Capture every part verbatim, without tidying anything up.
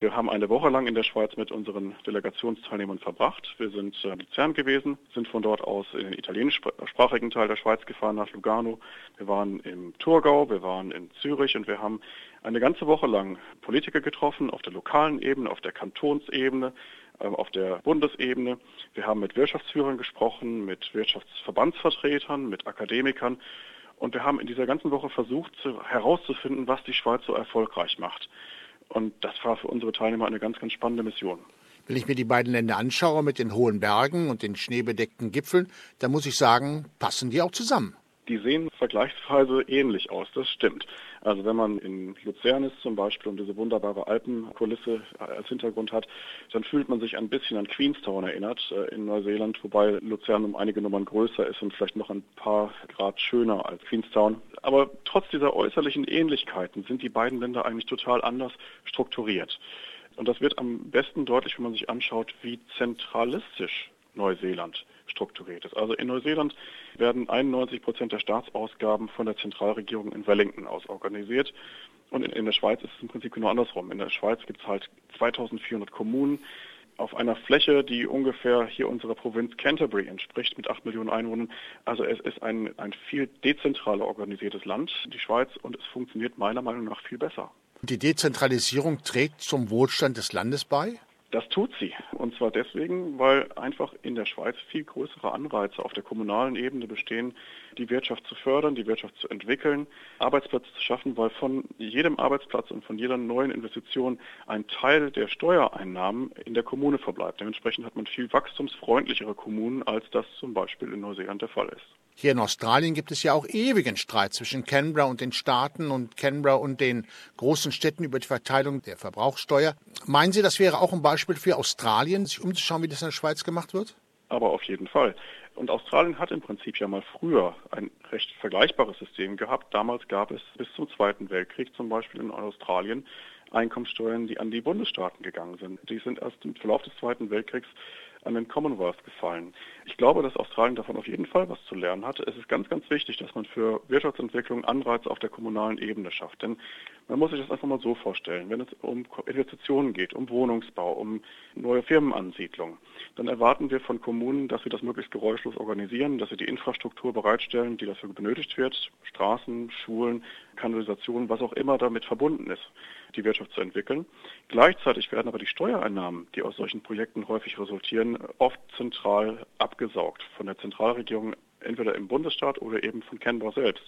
Wir haben eine Woche lang in der Schweiz mit unseren Delegationsteilnehmern verbracht. Wir sind in Luzern gewesen, sind von dort aus in den italienischsprachigen Teil der Schweiz gefahren, nach Lugano. Wir waren im Thurgau, wir waren in Zürich und wir haben eine ganze Woche lang Politiker getroffen, auf der lokalen Ebene, auf der Kantonsebene, auf der Bundesebene. Wir haben mit Wirtschaftsführern gesprochen, mit Wirtschaftsverbandsvertretern, mit Akademikern. Und wir haben in dieser ganzen Woche versucht herauszufinden, was die Schweiz so erfolgreich macht. Und das war für unsere Teilnehmer eine ganz, ganz spannende Mission. Wenn ich mir die beiden Länder anschaue mit den hohen Bergen und den schneebedeckten Gipfeln, dann muss ich sagen, passen die auch zusammen. Die sehen vergleichsweise ähnlich aus, das stimmt. Also wenn man in Luzern ist zum Beispiel und diese wunderbare Alpenkulisse als Hintergrund hat, dann fühlt man sich ein bisschen an Queenstown erinnert in Neuseeland, wobei Luzern um einige Nummern größer ist und vielleicht noch ein paar Grad schöner als Queenstown. Aber trotz dieser äußerlichen Ähnlichkeiten sind die beiden Länder eigentlich total anders strukturiert. Und das wird am besten deutlich, wenn man sich anschaut, wie zentralistisch Neuseeland strukturiert ist. Also in Neuseeland werden einundneunzig Prozent der Staatsausgaben von der Zentralregierung in Wellington aus organisiert. Und in, in der Schweiz ist es im Prinzip genau andersrum. In der Schweiz gibt es halt zweitausendvierhundert Kommunen auf einer Fläche, die ungefähr hier unserer Provinz Canterbury entspricht, mit acht Millionen Einwohnern. Also es ist ein, ein viel dezentraler organisiertes Land, die Schweiz, und es funktioniert meiner Meinung nach viel besser. Die Dezentralisierung trägt zum Wohlstand des Landes bei? Das tut sie. Und zwar deswegen, weil einfach in der Schweiz viel größere Anreize auf der kommunalen Ebene bestehen, die Wirtschaft zu fördern, die Wirtschaft zu entwickeln, Arbeitsplätze zu schaffen, weil von jedem Arbeitsplatz und von jeder neuen Investition ein Teil der Steuereinnahmen in der Kommune verbleibt. Dementsprechend hat man viel wachstumsfreundlichere Kommunen, als das zum Beispiel in Neuseeland der Fall ist. Hier in Australien gibt es ja auch ewigen Streit zwischen Canberra und den Staaten und Canberra und den großen Städten über die Verteilung der Verbrauchssteuer. Meinen Sie, das wäre auch ein Beispiel für Australien, sich umzuschauen, wie das in der Schweiz gemacht wird? Aber auf jeden Fall. Und Australien hat im Prinzip ja mal früher ein recht vergleichbares System gehabt. Damals gab es bis zum Zweiten Weltkrieg zum Beispiel in Australien Einkommenssteuern, die an die Bundesstaaten gegangen sind. Die sind erst im Verlauf des Zweiten Weltkriegs an den Commonwealth gefallen. Ich glaube, dass Australien davon auf jeden Fall was zu lernen hatte. Es ist ganz, ganz wichtig, dass man für Wirtschaftsentwicklung Anreize auf der kommunalen Ebene schafft. Denn man muss sich das einfach mal so vorstellen, wenn es um Investitionen geht, um Wohnungsbau, um neue Firmenansiedlung, dann erwarten wir von Kommunen, dass sie das möglichst geräuschlos organisieren, dass sie die Infrastruktur bereitstellen, die dafür benötigt wird, Straßen, Schulen, Kanalisation, was auch immer damit verbunden ist, die Wirtschaft zu entwickeln. Gleichzeitig werden aber die Steuereinnahmen, die aus solchen Projekten häufig resultieren, oft zentral abgesaugt von der Zentralregierung, entweder im Bundesstaat oder eben von Canberra selbst.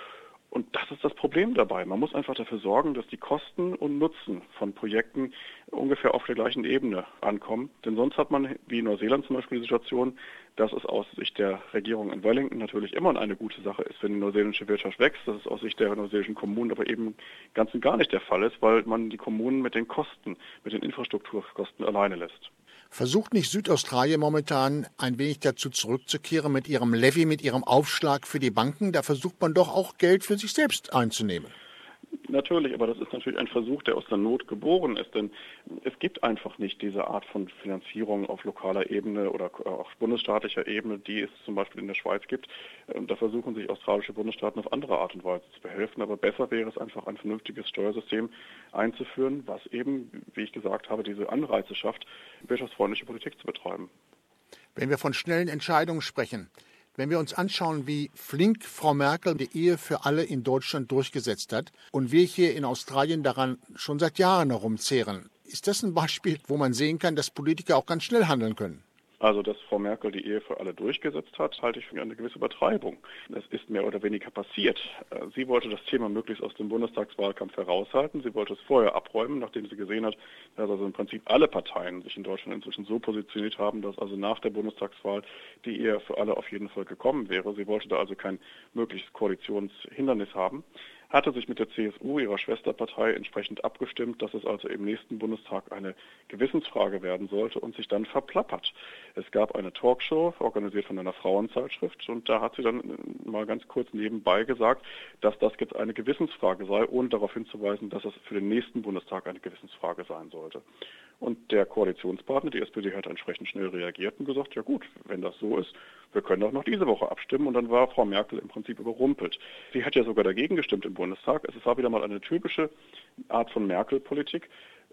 Und das ist das Problem dabei. Man muss einfach dafür sorgen, dass die Kosten und Nutzen von Projekten ungefähr auf der gleichen Ebene ankommen. Denn sonst hat man, wie in Neuseeland zum Beispiel, die Situation, dass es aus Sicht der Regierung in Wellington natürlich immer eine gute Sache ist, wenn die neuseeländische Wirtschaft wächst. Das ist aus Sicht der neuseeländischen Kommunen aber eben ganz und gar nicht der Fall ist, weil man die Kommunen mit den Kosten, mit den Infrastrukturkosten alleine lässt. Versucht nicht Südaustralien momentan ein wenig dazu zurückzukehren mit ihrem Levy, mit ihrem Aufschlag für die Banken? Da versucht man doch auch Geld für sich selbst einzunehmen. Natürlich, aber das ist natürlich ein Versuch, der aus der Not geboren ist, denn es gibt einfach nicht diese Art von Finanzierung auf lokaler Ebene oder auch bundesstaatlicher Ebene, die es zum Beispiel in der Schweiz gibt. Da versuchen sich australische Bundesstaaten auf andere Art und Weise zu behelfen, aber besser wäre es einfach, ein vernünftiges Steuersystem einzuführen, was eben, wie ich gesagt habe, diese Anreize schafft, wirtschaftsfreundliche Politik zu betreiben. Wenn wir von schnellen Entscheidungen sprechen, wenn wir uns anschauen, wie flink Frau Merkel die Ehe für alle in Deutschland durchgesetzt hat und wir hier in Australien daran schon seit Jahren herumzehren, ist das ein Beispiel, wo man sehen kann, dass Politiker auch ganz schnell handeln können? Also, dass Frau Merkel die Ehe für alle durchgesetzt hat, halte ich für eine gewisse Übertreibung. Es ist mehr oder weniger passiert. Sie wollte das Thema möglichst aus dem Bundestagswahlkampf heraushalten. Sie wollte es vorher abräumen, nachdem sie gesehen hat, dass also im Prinzip alle Parteien sich in Deutschland inzwischen so positioniert haben, dass also nach der Bundestagswahl die Ehe für alle auf jeden Fall gekommen wäre. Sie wollte da also kein mögliches Koalitionshindernis haben. Hatte sich mit der C S U, ihrer Schwesterpartei, entsprechend abgestimmt, dass es also im nächsten Bundestag eine Gewissensfrage werden sollte und sich dann verplappert. Es gab eine Talkshow, organisiert von einer Frauenzeitschrift, und da hat sie dann mal ganz kurz nebenbei gesagt, dass das jetzt eine Gewissensfrage sei, ohne darauf hinzuweisen, dass es für den nächsten Bundestag eine Gewissensfrage sein sollte. Und der Koalitionspartner, die S P D, hat entsprechend schnell reagiert und gesagt, ja gut, wenn das so ist, wir können auch noch diese Woche abstimmen. Und dann war Frau Merkel im Prinzip überrumpelt. Sie hat ja sogar dagegen gestimmt im Bundestag. Es war wieder mal eine typische Art von Merkel-Politik.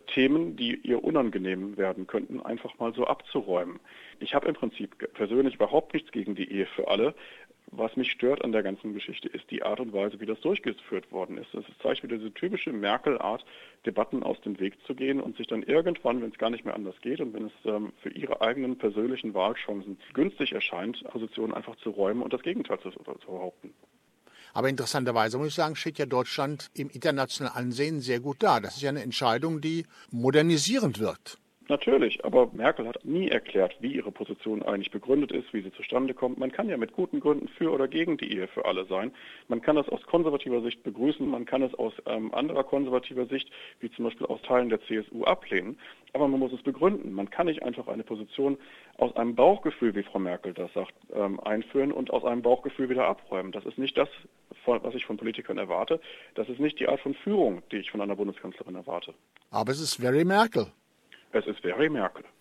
Themen, die ihr unangenehm werden könnten, einfach mal so abzuräumen. Ich habe im Prinzip persönlich überhaupt nichts gegen die Ehe für alle. Was mich stört an der ganzen Geschichte ist die Art und Weise, wie das durchgeführt worden ist. Es zeigt wieder diese typische Merkel-Art, Debatten aus dem Weg zu gehen und sich dann irgendwann, wenn es gar nicht mehr anders geht und wenn es ähm, für ihre eigenen persönlichen Wahlchancen günstig erscheint, Positionen einfach zu räumen und das Gegenteil zu, zu behaupten. Aber interessanterweise muss ich sagen, steht ja Deutschland im internationalen Ansehen sehr gut da. Das ist ja eine Entscheidung, die modernisierend wirkt. Natürlich, aber Merkel hat nie erklärt, wie ihre Position eigentlich begründet ist, wie sie zustande kommt. Man kann ja mit guten Gründen für oder gegen die Ehe für alle sein. Man kann das aus konservativer Sicht begrüßen, man kann es aus ähm, anderer konservativer Sicht, wie zum Beispiel aus Teilen der C S U, ablehnen. Aber man muss es begründen. Man kann nicht einfach eine Position aus einem Bauchgefühl, wie Frau Merkel das sagt, ähm, einführen und aus einem Bauchgefühl wieder abräumen. Das ist nicht das, was ich von Politikern erwarte. Das ist nicht die Art von Führung, die ich von einer Bundeskanzlerin erwarte. Aber es ist very Merkel. Es ist very Merkel.